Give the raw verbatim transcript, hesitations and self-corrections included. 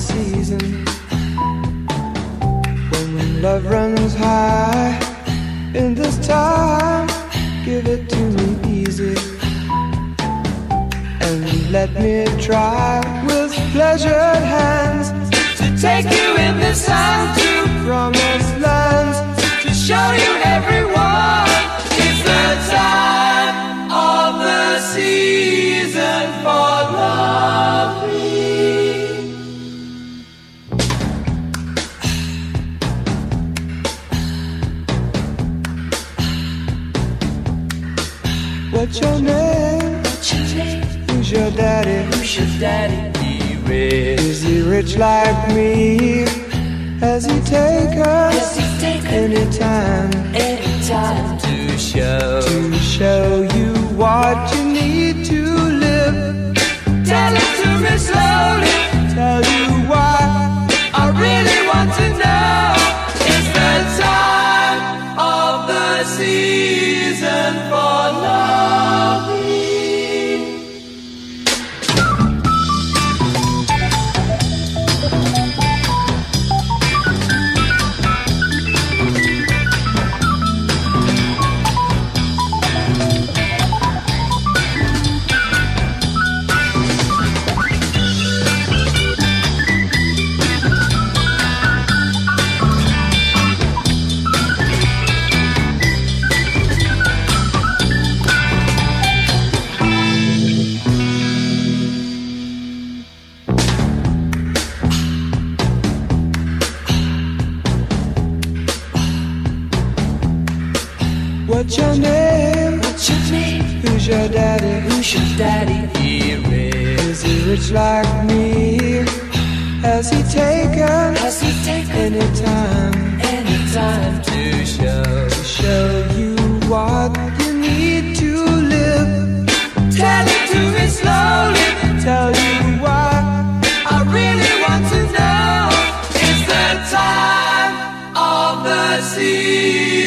season when love runs high. In this time, give it to me easy and let me try with pleasured hands to take you in the sun to promised lands, to show you everyone it's the time of the season for loving. What's your name? What's your name? Who's your daddy? Who's your daddy? He rich. Is he rich like me? Has he taken Has he taken anytime anytime to show to show you what you need to live? Tell it to me slowly. Tell you why I really want to know. It's the time of the season for loving. What's your name? What's your name? Who's your daddy? Who's your daddy? He rich. Is he rich like me? Has he taken Has he taken anytime anytime to show to show you what you need to live? Tell it to me slowly. Tell you why I really want to know. It's the time of the season.